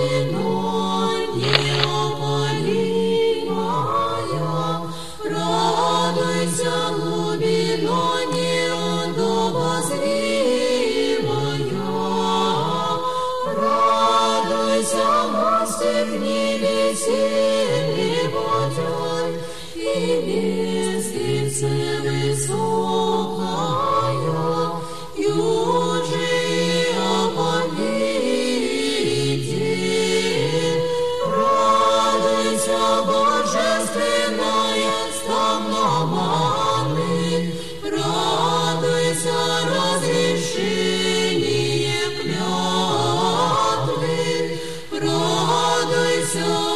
вино неопалимая, радуйся, глубино необозримая, радуйся, мостик небесный водой, и лестница высокая, южи оповеди. Радуйся, божественная стамноманы, радуйся, разрешение клятвы, радуйся,